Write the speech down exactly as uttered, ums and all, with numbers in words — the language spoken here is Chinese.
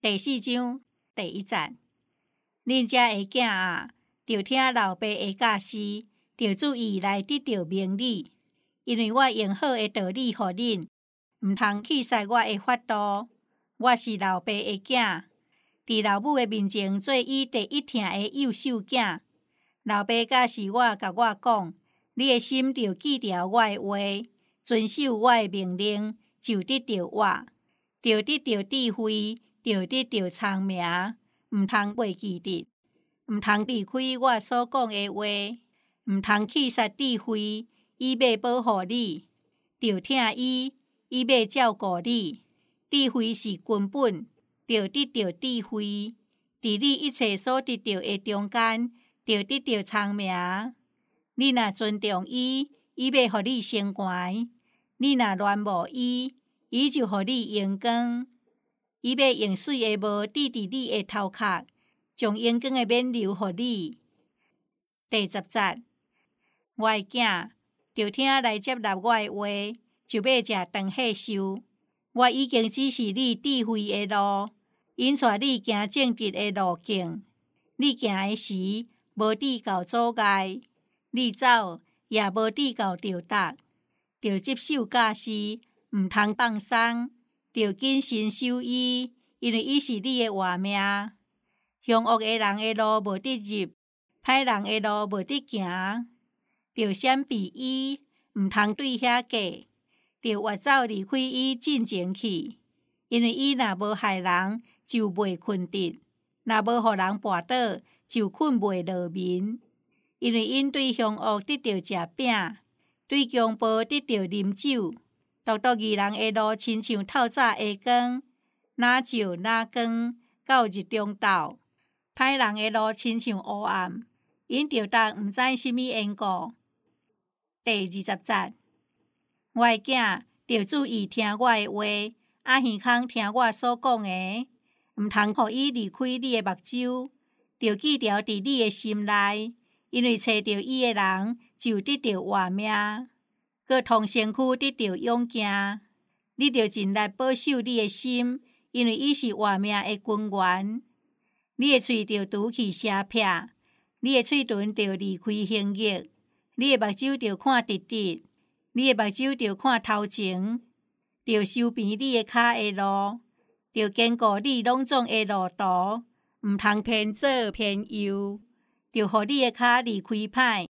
第四章第一節，恁遮的囝啊，着聽老爸的教示，着注意來得到明理，因為我用好的道理予恁，毋通去使我的法度。我是老爸的囝，佇老母的面前做伊第一疼的幼秀囝。老爸教示我，甲我講：你的心着記牢我的話，遵守我的命令，就得到我，着得到智慧，着得到聰明，毋通袂記得，毋通離開我所講的話，毋通去殺智慧，伊要保護你，着聽伊，伊要照顧你。智慧是根本，着得到智慧，佇你一切所得到的中間，着得到聰明。你若尊重伊，伊要互你升懸；你若戀慕伊，伊就互你榮光。伊要用水的帽滴佇你的頭殼，將陽光的冕旒予你。第十節，我的囝，着聽來接納我的話，就要食長歲壽。我已經指示你智慧的路，引帶你行正直的路徑。你行的時，無抵到阻礙；你走，也無抵到著觸。着接受教示，毋通放鬆。着謹慎守伊，因為伊是你的活命。凶惡的人的路無得入，歹人的路無得行。着閃避伊，毋通對遐過。着越走離開伊進前去，因為伊若無害人，就袂困得；若無互人絆倒，就困袂落眠。因為因對凶惡得到食餅，對強暴得到啉酒。獨獨義人的路，親像透早的光，哪照哪光，到日中晝。歹人的路，親像黑暗，因着逐毋知什麼緣故。第二十節，我的囝，着注意聽我的話，阿耳孔聽我所講的，毋通互伊離開你的目睭，着記牢佇你的心內，因為找到伊的人，就得到活命。閣通身軀得到勇健，你着盡力保守你的心，因為伊是活命的根源。你的喙着除去邪僻，你的喙唇着離開刑虐，你的目睭着看直直，你的目睭着看頭前，着修平你的腳的路，着堅固你攏總的路途，毋通偏左偏右，着互你的腳離開歹。